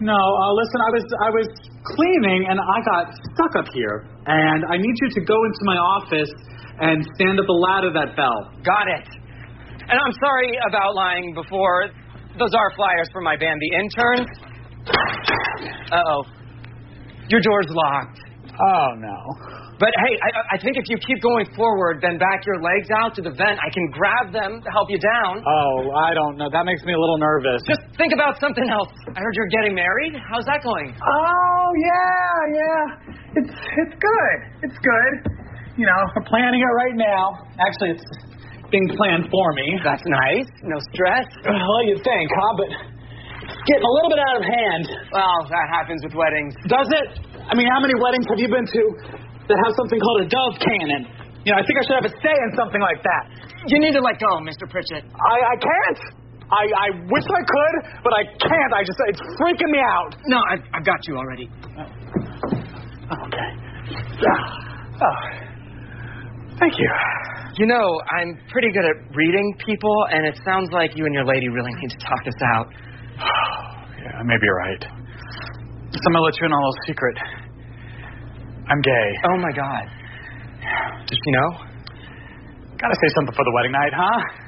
No, listen, I was cleaning and I got stuck up here. And I need you to go into my office and stand at the ladder that fell. Got it. And I'm sorry about lying before. Those are flyers for my band, The Interns. Uh-oh. Your door's locked. Oh, no. But hey, I think if you keep going forward, then back your legs out to the vent, I can grab them to help you down. Oh, I don't know. That makes me a little nervous. Just think about something else. I heard you're getting married. How's that going? Oh, yeah. It's good. It's good. You know, we're planning it right now. Actually, it's being planned for me. That's nice. No stress. Well, you'd think, huh? But it's getting a little bit out of hand. Well, that happens with weddings. Does it? I mean, how many weddings have you been to that have something called a dove cannon? You know, I think I should have a say in something like that. You need to let go, Mr. Pritchett. I can't. I wish I could, but I can't. It's freaking me out. No, I've got you already. Okay. Oh. Thank you. You know, I'm pretty good at reading people, and it sounds like you and your lady really need to talk this out. Yeah, maybe you're right. So I'm gonna let you in on a little secret. I'm gay. Oh, my God. Does she know? Gotta say something for the wedding night, huh?